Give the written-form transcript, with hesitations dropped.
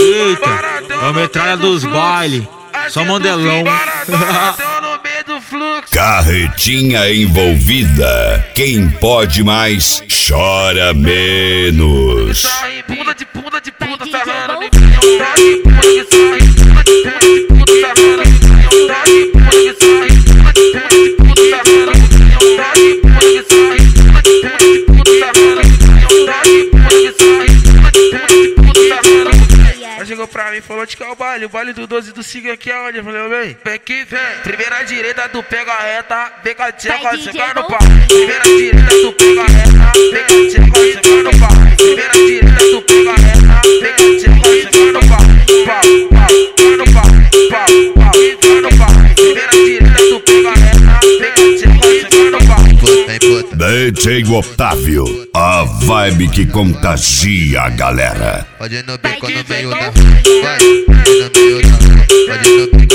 Eita, é a metralha dos baile, só mandelão. Carretinha envolvida, quem pode mais, chora menos. Bunda de puta, sarrando ela chegou pra mim e falou de que é o baile do 12 do Siga aqui é onde? Eu falei, vem, vem que vem. Primeira direita, tu pega a reta, vem com a tcheca, chega no pau. Primeira direita, tu pega a reta, vem com a tcheca, chega no pau. Primeira direita, tu pega a reta, vem com a tcheca, chega no pau. Pau, no pau, pau, no pau. Primeira direita, tu pega a reta, vem com a tcheca, chega no pau. DJ Otávio, a vibe que contagia a galera. Pode ir no beco no meio da rua, vai no meio da rua, pode ir no beco.